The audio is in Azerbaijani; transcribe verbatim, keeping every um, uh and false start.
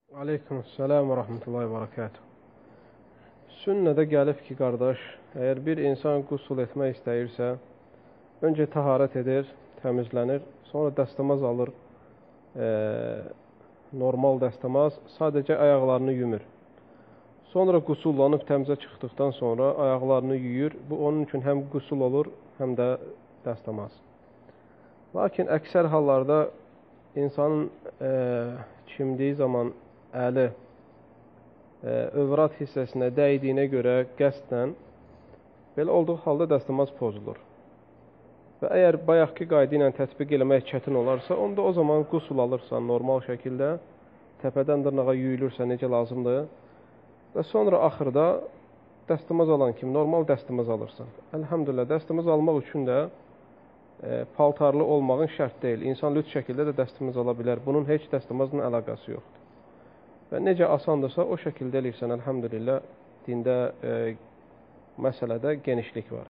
Aleykümselam və rəhmətullahi və bərəkatuhu. Sünnədə gəlib ki, qardaş, əgər bir insan qusul etmək istəyirsə, öncə taharət edir, təmizlənir, sonra dəstəmaz alır, e, normal dəstəmaz, sadəcə ayaqlarını yumur. Sonra qusullanıb təmizə çıxdıqdan sonra ayaqlarını yuyur. Bu, onun üçün həm qusul olur, həm də dəstəmaz. Lakin əksər hallarda insanın e, çimdiyi zaman əli e, övrat hissəsinə dəydiyinə görə qəsdən belə olduğu halda dəstəmaz pozulur. Və əgər bayaqki qayda ilə tətbiq eləmək çətin olarsa, onda o zaman qusul alırsan normal şəkildə, təpədən dırnağa yuyulursa necə lazımdır və sonra axırda dəstəmaz alan kimi normal dəstəmaz alırsan. Əlhəmdülillah, dəstəmaz almaq üçün də e, paltarlı olmağın şərt deyil. İnsan lüt şəkildə də dəstəmaz ala bilər. Bunun heç dəstəmazla əlaqəsi yoxdur. Və necə asandırsa, o şəkildə eləyirsən, əlhəmdülillah, dində, e, məsələdə genişlik var.